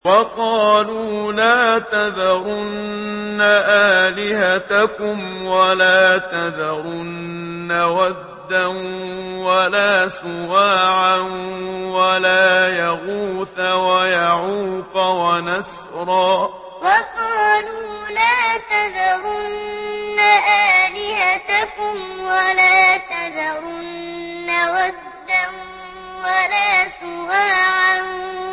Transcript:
وقالوا لا تذرن آلهتكم ولا تذرن ودا ولا سواعا ولا يغوث ويعوق ونسرا. وقالوا لا تذرن آلهتكم ولا تذرن ودا ولا سواعا